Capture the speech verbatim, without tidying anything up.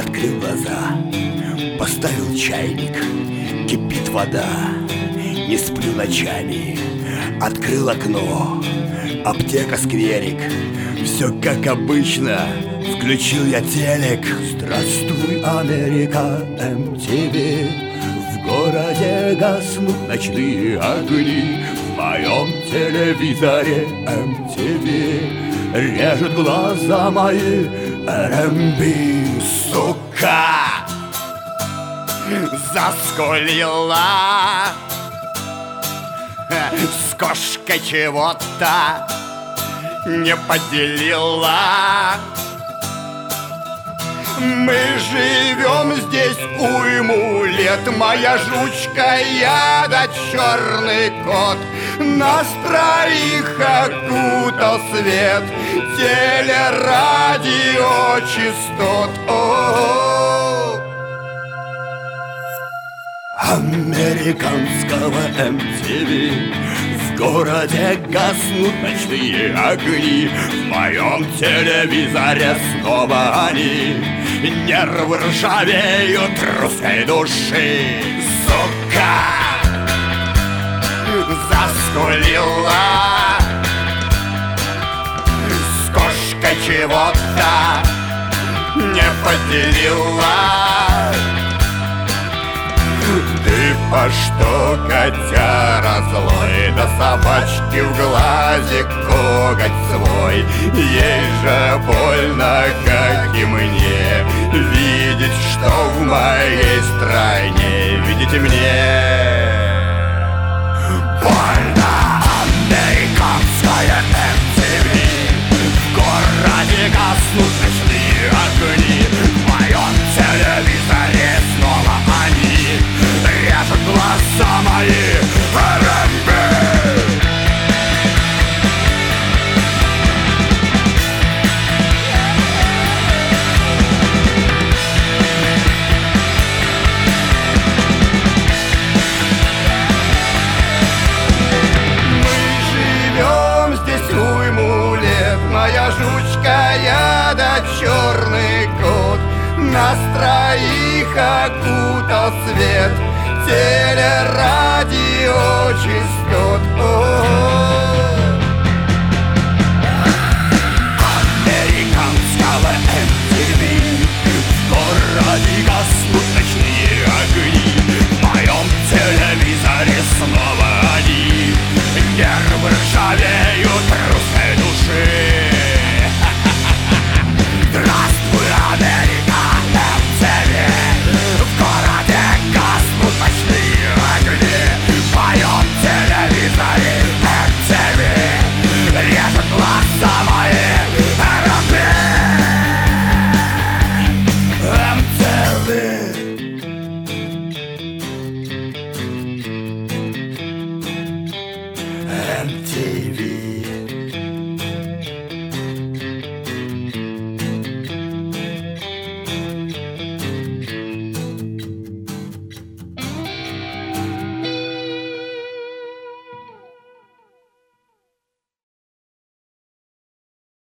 открыл глаза, поставил чайник, кипит вода. Не сплю ночами, открыл окно, аптека, скверик, все как обычно. Включил я телек. Здравствуй, Америка, эм ти ви. В городе гаснут ночные огни. В моем телевизоре эм ти ви. Режет глаза мои эр эм би. Сука заскулила с кошкой, чего-то не поделила. Мы живем здесь уйму лет. Моя жучка, я да черный кот. Нас троих окутал свет телерадиочастот. О-о-о. Американского эм ти ви. В городе гаснут ночные огни. В моем телевизоре снова они. Нервы ржавеют русской души. Сука заскулила с кошкой, чего-то не поделила. Ты по что, котяра злой, да собачки в глазик коготь свой. Ей же больно, как и мне, видеть, что в моей стране, видите мне. Больно американское эм ти ви. В городе гаснут ночные огни. В моем телевизоре снова они. Режут глаза мои эр эм би. Мы живем здесь уйму лет. Моя жучка, я да черный кот. Нас троих окутал свет телерадиочастот. О-о-о.